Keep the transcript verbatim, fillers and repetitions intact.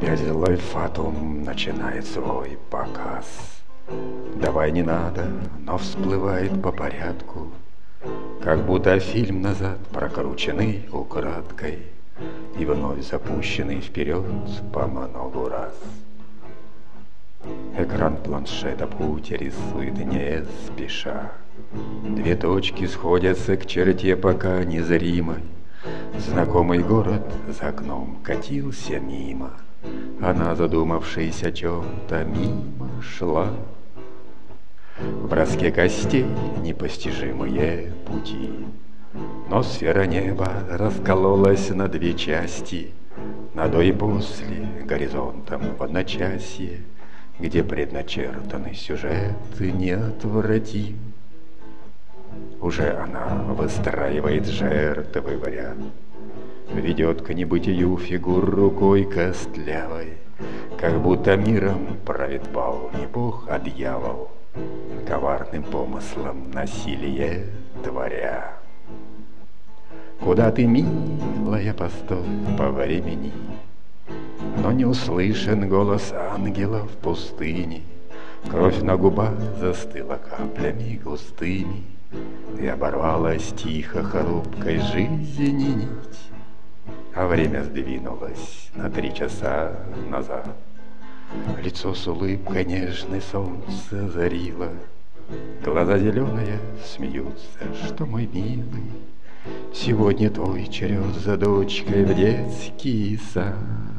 Опять злой фатум начинает свой показ. Давай не надо, но всплывает по порядку, как будто фильм назад прокрученный украдкой и вновь запущенный вперед по многу раз. Экран планшета путь рисует не спеша. Две точки сходятся к черте пока незримой. Знакомый город за окном катился мимо. Она, задумавшись о чем-то, мимо шла. В броске костей непостижимые пути, но сфера неба раскололась на две части, на до и после, горизонтом в одночасье, где предначертанный сюжет неотвратим. Уже она выстраивает жертвы вариант, ведет к небытию фигур рукой костлявой, как будто миром правит бал не бог, а дьявол, коварным помыслом насилие творя. Куда ты, милая, постой, по времени, но не услышан голос ангела в пустыне. Кровь на губах застыла каплями густыми, и оборвалась тихо хрупкой жизни нить, а время сдвинулось на три часа назад. Лицо с улыбкой нежной солнце зарило, глаза зеленые смеются, что, мой милый, сегодня твой черед за дочкой в детский сад.